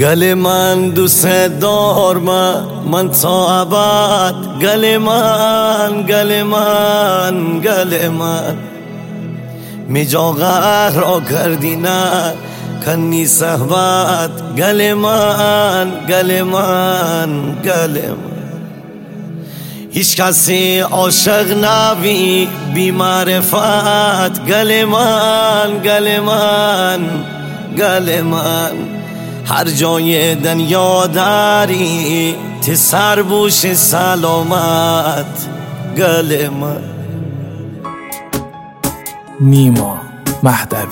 گل من دوست دار من تا ابد گل من می جا غر را کردی نه کنی صحبت گل من هیچ کسی عاشق نبی بی معرفت گل من هر جای دنیا داری تی سر بوش سلامت گل من. نیما مهدوی،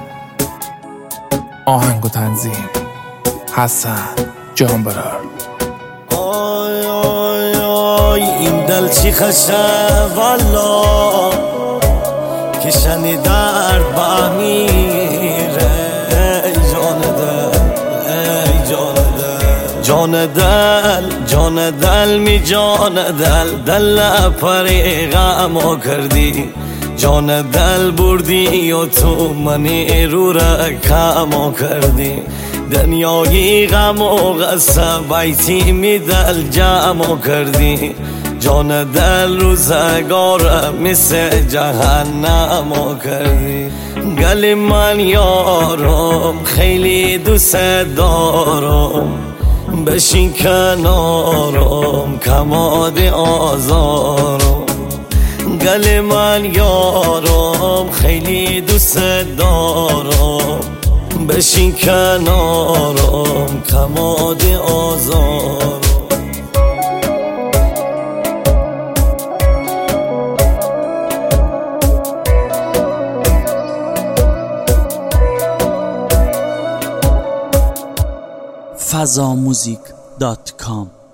آهنگ و تنظیم حسن جانبرار. آی آی آی این دل چی خشه والا که شنی درد با میره جان دل می جان دل پری غمو کردی جان دل بردی و تو منی رو را کمو کردی دنیای غم و غصه بیتی می دل جمع کردی جان دل روزگار مثل جهنم کردی گل من یارم خیلی دوست دارم بشین کنارم کماد آزارم گل من یارم خیلی دوست دارم بشین کنارم کماد آزارم. fazamusic.com